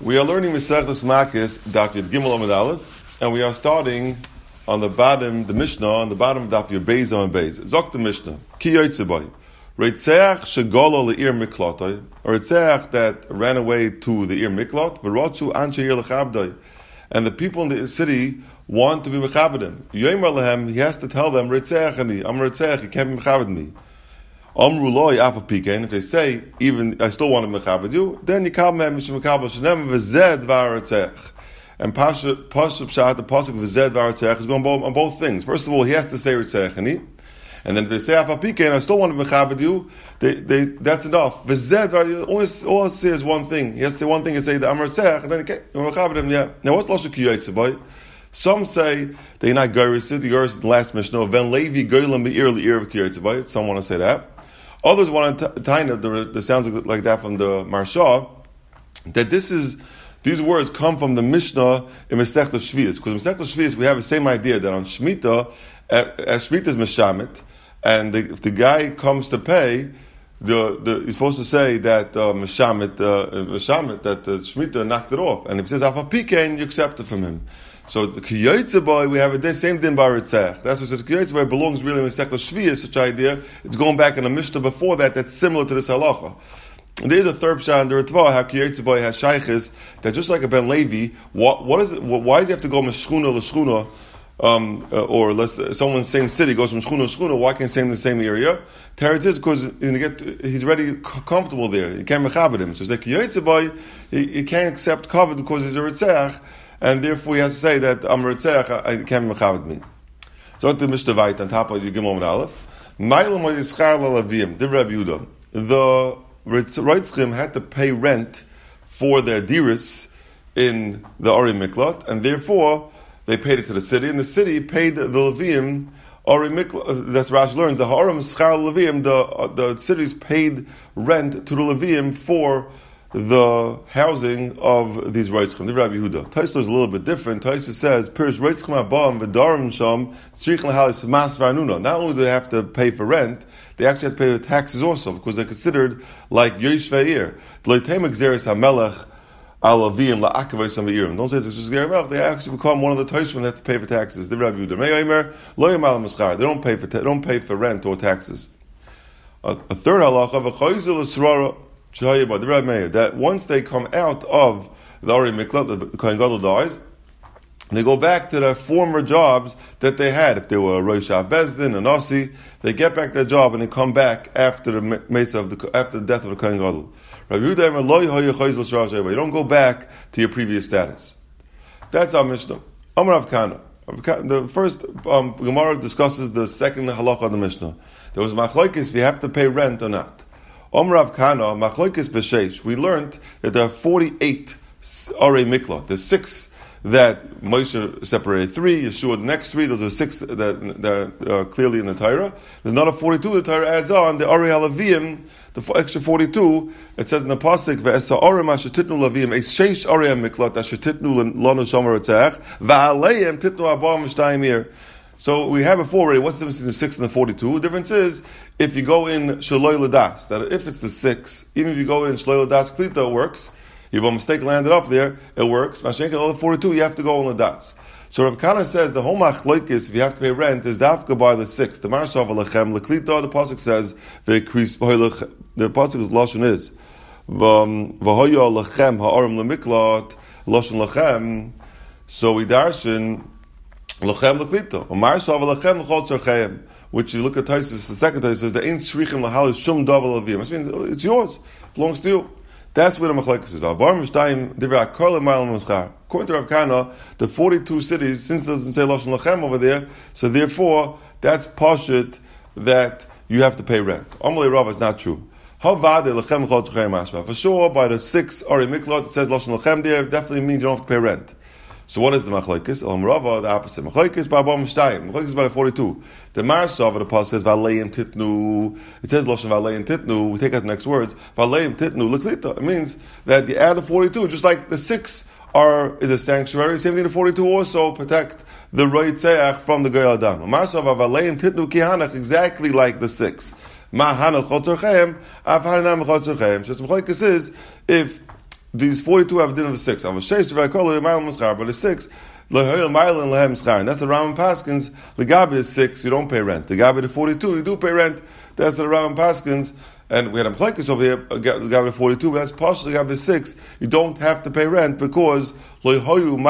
We are learning Masechtas Makis, Daf Yud Gimel Amud Aleph, and we are starting on the bottom, the Mishnah, on the bottom of Daf Yud Beis and Beis. Zok the Mishnah, Ki Yotzei Reitzeach shegolo le'ir miklotay, a Reitzeach that ran away to the Ir Miklot, v'rotzu anshe ir lechabdai, and the people in the city want to be mechabed him. Yomer lehem, he has to tell them, Reitzeach ani, I'm a Reitzeach, you can't be mechabed me. Amru loy afa pikein. If they say, even I still want to mechabed you, then you call them mishum mekabel shenem v'zed v'aretzech. And Pashup Pshat, the pasuk v'zed v'aretzech is going on both things. First of all, he has to say retzech ani, and then if they say afa pikein, I still want to mechabed you, that's enough. V'zed all it says is one thing. He has to say one thing and say the amretzech, and then okay, you mechabed him. Yeah. Now what's lashon ki yotzei boy? Some say they're not geiris. The geiris in the last Mishnah. Ven levi goylam be'ir le'ir v'ki yotzei boy. Some want to say that. Others want to tie the sounds like that from the Marsha, that these words come from the Mishnah in Masechtas Shvius. Because in Masechtas Shvius we have the same idea that on Shemitah, as Shemitah is Meshamet, and if the guy comes to pay, he's supposed to say that Meshamet, that the Shemitah knocked it off. And if he says Afa Pikein, you accept it from him. So the Ki Yotzei boy, we have the same din by Ritzach. That's what says Ki Yotzei boy belongs really in Masechtas Shvius, such idea. It's going back in the Mishnah before that's similar to this halacha. And there's a third shot in the Ritva, how Ki Yotzei boy has shaykhis, that just like a Ben Levi, what is it? Why does he have to go from Shchuna to Shchuna, or someone in the same city goes from Shchuna to Shchuna, why can't he stay in the same area? Teretz is because he's already comfortable there. You can't mechabed him. So it's like Ki Yotzei boy, he can't accept covered because he's a Ritzach, and therefore he has to say that I'm Ritzach, I can't be mechabed me. So the Mishnah Vayt on top of Yud Gimel Aleph. Ma'ilum ha'yischar la'lavim. The Rabbi Yehuda. The Reitzchim had to pay rent for their diris in the Ori Miklot, and therefore they paid it to the city, and the city paid the Levim Ori Miklot. That's Rashi learns the Ha'arim Schar Levim. The cities paid rent to the Levim for the housing of these Reitzchim. The Rabbi Yehuda. Tosfos is a little bit different. Tosfos says, Pirish Reitzchim Abam v'Darim Sham Tzrich L'Halis Mas V'Arnuna. Not only do they have to pay for rent, they actually have to pay the taxes also, because they're considered like Yosh Ve'ir. D'Leitem Gzeres HaMelech Alavim La'akavay Sam Ve'irim. Don't say it's just Gzeres HaMelech. They actually become one of the Tosfos and they have to pay for taxes. The Rabbi Yehuda. Me'aymer Lo Yamal Maschar. They don't pay for rent or taxes. A third halacha v'Choyzel L'Srara. That once they come out of the Ori Miklot, the Kohen Gadol dies, and they go back to their former jobs that they had. If they were a Rosh Bezdin, a Nasi, they get back their job and they come back after after the death of the Kohen Gadol. You don't go back to your previous status. That's our Mishnah. Amar Rav Kana. The first Gemara discusses the second halacha of the Mishnah. There was machlokes if you have to pay rent or not. Rav Kana, Machlokes B'Sheish, we learned that there are 48 Arei Miklot. There's 6 that Moshe separated 3, Yeshua the next 3, those are 6 that are clearly in the Torah. There's another 42 the Torah adds on, the Arei HaLevim, the extra 42, it says in the Pasuk, Ve'esa Arei Ma'ashetitnu Levim, Eis Sheish Arei Miklot, Ashetitnu Lanu Shomer Etzach, Va'aleim Titnu Abba Mishtayim Ir. So we have before already, what's the difference between the 6 and the 42? The difference is, if you go in Shaloi Ladas, that if it's the 6, even if you go in Shaloi Ladas Klita, it works. If a mistake landed up there, it works. Mashenka, all the 42, you have to go in Ladas. So Rav Kana says, the whole machlokes, if you have to pay rent, is dafka by the 6. The Marshav Alechem, Leklita, the Pasuk says, the Pasuk's Lashon is, V'hoyo Lechem Ha'arim Lemiklat, Lashon Lechem. So we darshan, Lachem Leklita. Umarsav Lachem L'chol Tzarcheim. Which you look at Tosfos, the second Tosfos says the Ein Shrichim L'Halis Shum Davar Levim. Which means it's yours, belongs to you. That's where the machlokes is. According to Rav Kana, the 42 cities, since it doesn't say Lashon Lachem over there, so therefore that's pashut that you have to pay rent. Amalei Rav is not true. For sure, by the 6 Arei Miklot, it says Lashon Lachem there, definitely means you don't have to pay rent. So what is the machlokes? Elam Rava, the opposite. Machlokes by Abba Mishtayim. Machlokes by the 42. The Marsav, the Pasuk says Valeim Titnu. It says Lashon Valeim Titnu. We take out the next words. Valeim Titnu Leklita. It means that you add the 42, just like the 6 is a sanctuary. Same thing. The 42 also protect the Reitzach from the Goy Adam. Marsav Valeim Titnu Kihanach, exactly like the 6. Ma'hanach Chotzorchem. Avhanam Chotzorchem. So the machlokes is if these 42 have a din of a 6. But the 6, and that's the Rambam Paskins. The Gabi is 6, you don't pay rent. The Gabi to 42, you do pay rent. That's the Rambam Paskins. And we had a Mchlekes over here, the Gabi to 42, but that's partially the Gabi to 6. You don't have to pay rent because it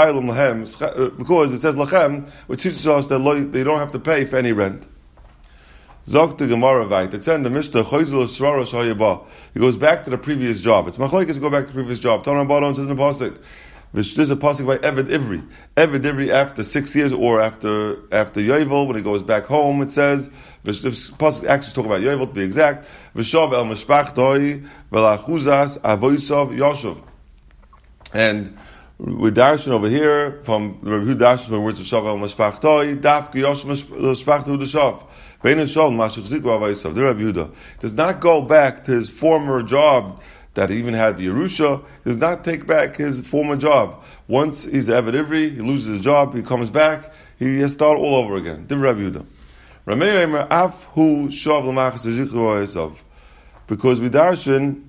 says Lachem, which teaches us that they don't have to pay for any rent. Zog to Gemara Vayt. It's in the Mishnah. He goes back to the previous job. It's machlokes to go back to the previous job. Tanna Baron says in the pasuk. This is a pasuk by Eved Ivri. Eved Ivri after 6 years or after Yovel when he goes back home. It says this pasuk actually talking about Yovel to be exact. V'shav el mishpachtoi v'lachuzas avoisav yoshuv. And with darshan over here from the Rebbe darshan from the words of Shav el mishpachtoi daf yoshuv mishpachtu d'shav. Does not go back to his former job that he even had the Yerusha. Does not take back his former job. Once he's Eved Ivri, he loses his job, he comes back, he has to start all over again. Because we darshan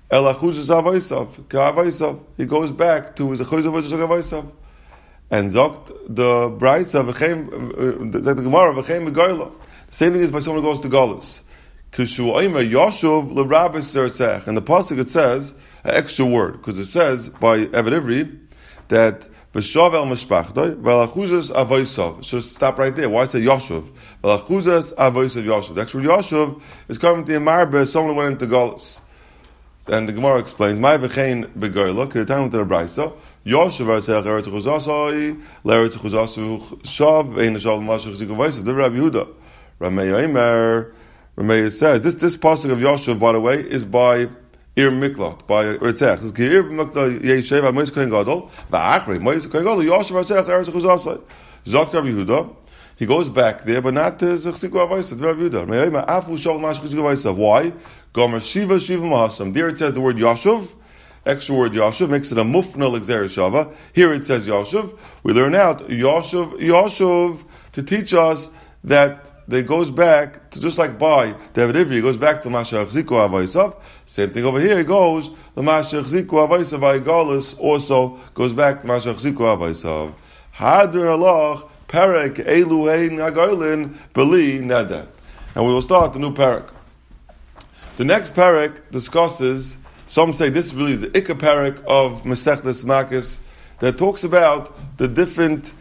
he goes back to his Achuz. And Zokt the Braisa the Gemara v'chein megoyla. Same thing is by someone who goes to Galus. And the pasuk it says an extra word because it says by Eved Ivri that v'shav el mishpachtoi v'lachuzas avoisav. Should stop right there. Why it say Yoshuv? V'lachuzas avoisav Yoshuv. The extra Yoshuv is coming to Yemarbe. Someone who went into Galus, and the Gemara explains my v'chein begoyla. Because the time to the Brayso. Yoshuv arzech eretz chuzasoi leretz chuzasu shav ein shav mashach zikuvayis. The Rabbi Yehuda. Rameya says this pasuk of Yoshuv, by the way, is by Ir Miklot, by Ritzech. It's Ir Miklot Yeshev al Moishe Kohen Gadol. Va'achri Moishe Kohen Gadol Yoshuv arzech eretz chuzasoi. Zok Rabbi Yehuda. He goes back there, but not to Zechziku Avayis. It's Rabbi Yehuda. Rameya afu shav mashach zikuvayis. Why? Gomer shiva mahasam. There it says the word Yoshuv. Extra word Yoshuv makes it a mufna l'gzer shava. Here it says Yoshuv. We learn out Yoshuv to teach us that it goes back to just like by David Ivri, it goes back to Mashiach Ziku Avaisav. Same thing over here. It goes the Mashiach Ziku Avaisav Aigalus also goes back to Mashiach Ziku Avaisav. Hadr Halach Perek Eluhein Agoilin Beli Neder. And we will start the new Perek. The next Perek discusses. Some say this is really the Ikka Perek of Masechtas Makis that talks about the different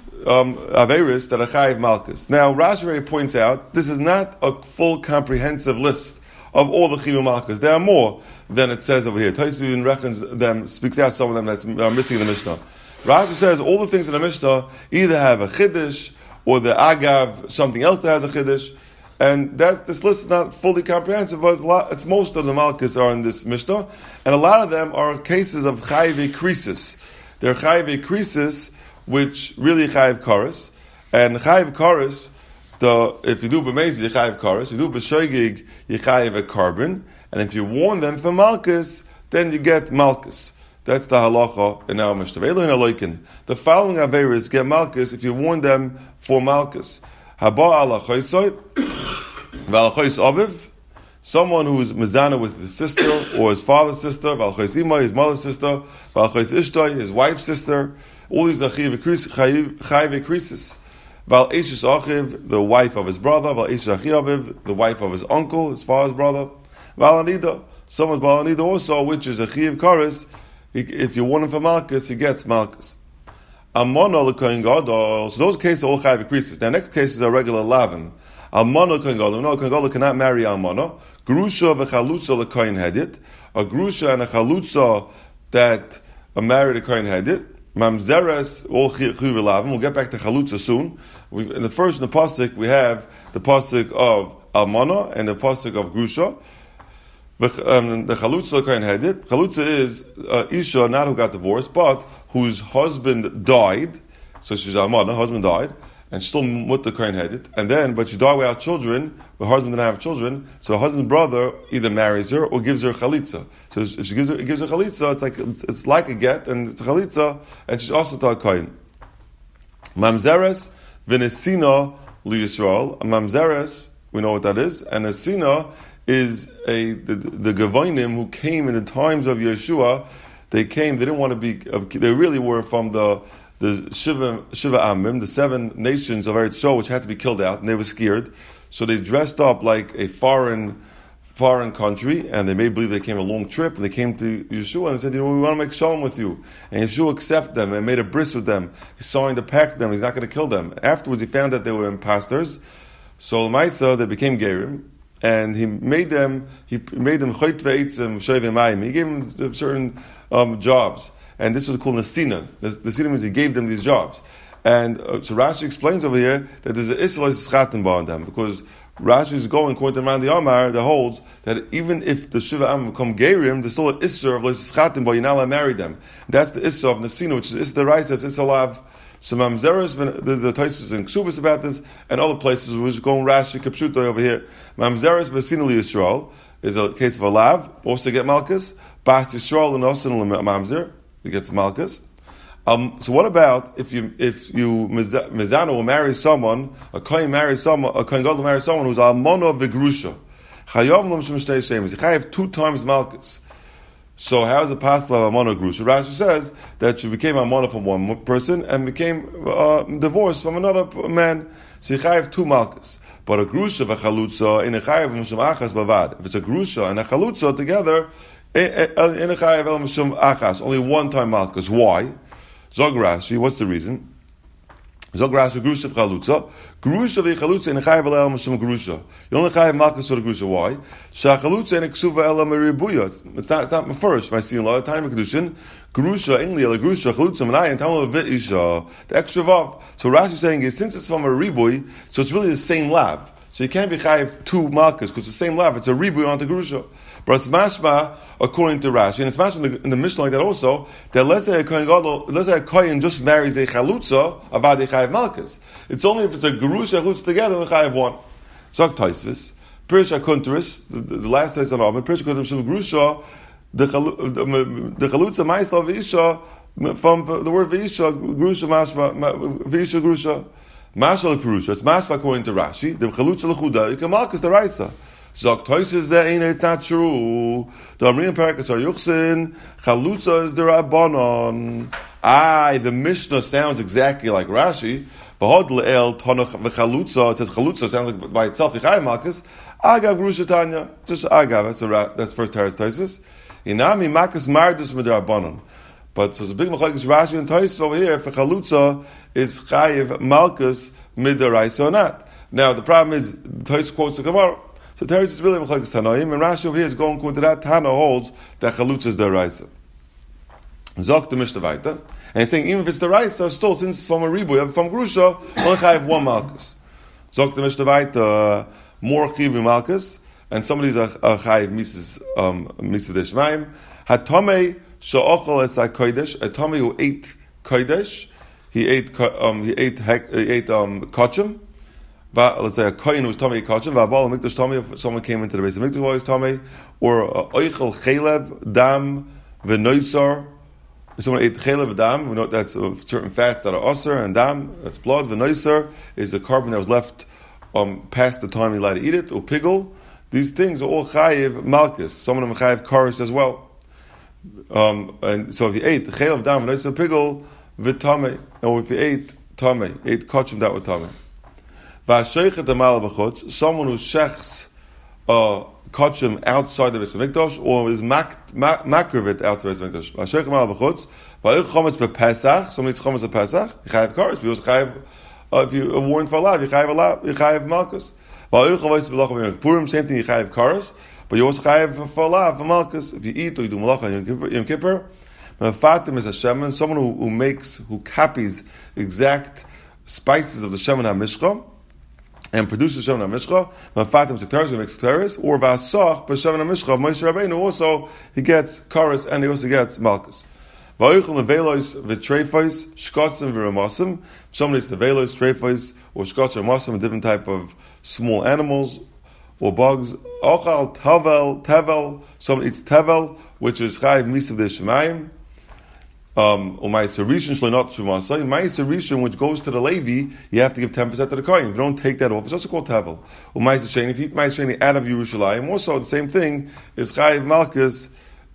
Averis that are Chayiv Malkus. Now, Rashi already points out this is not a full comprehensive list of all the Chayiv Malkus. There are more than it says over here. Tosfos reckons them, speaks out some of them that's missing in the Mishnah. Rashi says all the things in the Mishnah either have a Chiddush or the Agav, something else that has a Chiddush. And this list is not fully comprehensive, but it's most of the Malkus are in this Mishnah, and a lot of them are cases of Chayiv Krisis. They're Chayiv Krisis, which really Chayiv Karis. And Chayiv Karis, if you do B'mezi, you Chayiv Karis. You do B'shoigig, you Chayiv a carbon. And if you warn them for Malkus, then you get Malkus. That's the halacha in our Mishnah. The following Averis get Malkus if you warn them for Malkus. Haba ala chaysoy, v'ala chays aviv, someone who is mezana with his sister or his father's sister, v'ala chays ima, his mother's sister, v'ala chays ishtay, his wife's sister. All these are chayiv krisis. V'al eshes achiv, the wife of his brother, v'al eshes achiv, the wife of his uncle, his father's brother. V'al anida, someone's b'al anida also, which is a chayiv karis. If you warn him for malchus, he gets malchus. Almana l'kohen gadol. So those cases are all chayiv krisis. Now, next cases are regular lavin. Almana l'kohen gadol. No, kohen gadol cannot marry almana. Grusha v'chalutza l'kohen hedit. A grusha and a chalutza that are married a kohen hedit. Mamzeres all chayiv lavin. We'll get back to chalutza soon. In the pasuk we have the pasuk of almana and the pasuk of grusha. The chalutza l'kohen hedit. Chalutza is isha, not who got divorced, but whose husband died, so she's almana, husband died, and she's still mutta kohen hedit, but she died without children, the husband didn't have children, so her husband's brother either marries her or gives her chalitza. So she gives her chalitza, it's like a get, and it's a chalitza, and she's also taught kohen. Mamzeres v'nesina liyisrael. Mamzeres, we know what that is, and nesina is the Gevonim who came in the times of Yeshua. they didn't want to be, they really were from the Shiva Amim, the 7 nations of Eretz Yisrael, which had to be killed out, and they were scared. So they dressed up like a foreign country, and they made believe they came a long trip, and they came to Yeshua and said, we want to make shalom with you. And Yeshua accepted them and made a bris with them. He's signed a pact with them. He's not going to kill them. Afterwards, he found that they were imposters. So L'maisa, they became Gerim, and he made them choyt ve'etzim shoyvei mayim. He gave them certain jobs. And this was called Nesina. Nesina means he gave them these jobs. And so Rashi explains over here that there's an Isra Schatim on them, because Rashi is going, according to Randi Amar, that holds that even if the Shiva Am become Gerim, there's still an Isra of Schatim, but you're not allowed to marry them. That's the Isra of Nesina, which is Isra Reis, that's Isra Lav. So Mamzeres, there's the Taisus and Ksubas about this, and other places, we're just going Rashi, Kapshuto over here. Mamzeres Vesina Yisrael is a case of a Lav, also get Malchus, Bas Yisrael and also Mamzer. He gets Malchus. So what about if you Mizana will marry someone, a Kohen Gadol will marry someone who's Almono V'Grusha. Chayav L'm Shem Shtei Shemes. He have 2 times Malchus. So how is it possible of Almono Grusha? Rashi says that she became Almono from one person and became divorced from another man. So you have 2 Malchus. But a Grusha v'Chalutza in a Chayav L'm Shem Achas Bavad. If it's a Grusha and a Chalutza together, only 1 time Malchus. Why? Zog Rashi, what's the reason? Zog Rashi, Grusha v'Chalutza. Grusha v'Chalutza in a Chayav L'el Mishum Grusha. You only Chayav Malchus for the Grusha. Why? Sha'Chalutza in a Ksuva Ela Meribuya. It's not my first. My sin law. Time of Kedushin. Grusha Ingli Ela Grusha Chalutza Manai and Tamal V'Isha. The extra vav. So Rashi is saying is since it's from a ribuy, so it's really the same lab. So you can't be Chayav 2 Malchus because it's the same lab. It's a ribuy onto Grusha. But it's mashma according to Rashi, and it's mashma in the Mishnah like that also, that let's say a Kohen just marries a Chalutza, avad a Chayav Malchus. It's only if it's a Gerusha Chalutza together, the Chayav 1. Zog Taisvis, Pirsha Kunteris, the last Tais on Omen, Pirsha Kunteris Shem Gerusha, the Chalutza Ma'isla V'isha, from the word V'isha, Gerusha Mashma, V'isha Gerusha, Mashma L'Perusha, it's mashma according to Rashi, the Chalutza L'Chuda, you can Malchus the Raisa. Zok Toises that ain't it's not true. The Amrin Parakas are Yuchsin, Chalutza is the Rabbanon. The Mishnah sounds exactly like Rashi. Bahod le'el Tonach v'Chalutza. It says Chalutza sounds like by itself. Yichai Malchus. Agav Grusha Tanya. Just Agav. That's first Teres Toises. Inami Makas Mardus Midrabanon. But so it's a big machlokes Rashi and Toises over here. For Chalutza is Chayiv Malchus Midaraisa or not. Now the problem is Toises quotes the Gemara. So Teres is really machlokes Tanoim, and Rashi over here is going to that Tana holds that Chalutza is the Raisa. Zok the Mishnah Vaita, and he's saying even if it's the Raisa, still since it's from a ribuy, from Grusha, only Chayav 1 Malchus. Zok the Mishnah Vaita, more Chiv Malchus, and somebody's a Chayav Mises Deshmaim. Hatomei Sha'ochel es HaKodesh, a Tomei who ate Kodesh, he ate Kachim. Let's say a kohen who was Tomei Kachim, V'abal Mikdash Tomei, if someone came into the base of Mikdash who was Tomei, or Oichel Chelev, Dam, V'noisar, if someone ate Chelev, Dam, we know that's certain fats that are Osir, and Dam, that's blood, V'noisar is a carbon that was left past the time you're allowed to eat it, or Pigel. These things are all Chayiv Malchus, some of them Chayiv Karis as well. And so if you ate Chelev, Dam, V'noisar, Pigel, V'tomei, or if you ate Tomei, ate Kachim, that was Tomei. Someone who shechs kachim outside the Beis Hamikdash, or is makrivit outside the Beis Hamikdash. Somebody eats chometz of Pesach. You chayav kares. You also chayav if you are warned for a lav. You chayav malchus. Purim, same thing. You chayav kares, but you also chayav for a lav for malchus. If you eat or you do malacha on Yom Kippur, Mefatim is a shemen. Someone who copies exact spices of the shemen hamishcha and produces Shemen HaMishcha, Mafatim Sektaris, he makes Sektaris, or Vasach, but Shemen HaMishcha, Moshe Rabbeinu also, he gets Karis, and he also gets Malchus. Va'oichel Nevelos, V'treifos, Shkotzim, V'ramasim, somebody eats Nevelos, Treifos, or Shkotzim, V'ramasim, a different type of small animals, or bugs. Ochal, Tevel, somebody eats Tevel, which is Chayiv Misav De Shemayim, or Ma'aser Rishon Shloinot Shumasai. Ma'aser Rishon, which goes to the Levi, you have to give 10% to the Kohen. If you don't take that off, it's also called Tevel. Or Ma'aser Sheni, if you eat Ma'aser Sheni out of Yerushalayim, also the same thing is Chayiv Malchus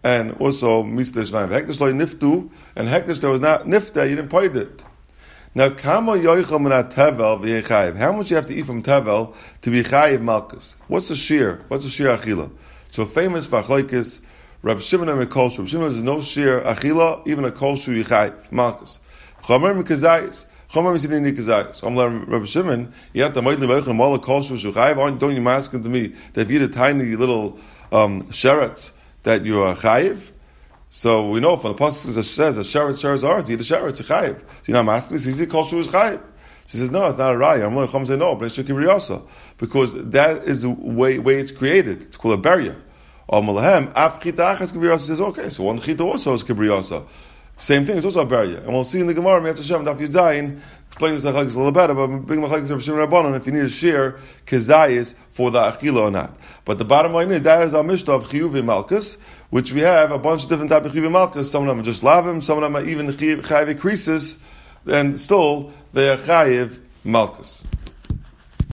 and also Mr. Shvaim. Hekdesh lo niftu, and Hekdesh there was not nifta, you didn't pay it. Now, kama yoichel min tevel v'yechayiv. How much you have to eat from tevel to be chayiv malchus? What's the shear? What's the shear achila? So famous machlokes, Reb Shimon and Kolshu. Reb Shimon is no shear achila, even a kolshu yechayiv malchus. Chomer mikazayis. Chomer misidin nikazayis. I'm like Reb Shimon. You have to moitli v'yichem all the kolshu yechayiv. Don't you asking to me that if you eat a tiny little sheretz that you are chayiv? So we know from the pasuk that says that sheretz are to eat a sheretz chayiv. So you know I'm asking this. Is it kolshu is chayiv? She says no, it's not a raya. I'm like Chum say no, but it's kibriyasa because that is the way it's created. It's called a barrier. Al malahem af chita achas kibriyasa says okay, so one chita also is kibriyasa. Same thing, it's also a barrier. And we'll see in the Gemara, Mitzvah Hashem, Daf Yudzayin, explain this a little better, but big machlokes of Shimon Rabbanon, if you need a shear, kezayis for the achila or not. But the bottom line is, that is our Mishnah of Chiyuv Malchus, which we have a bunch of different types of Chiyuv Malchus. Some of them are just lavim, some of them are even Chayiv creases, and still they are Chayiv Malchus.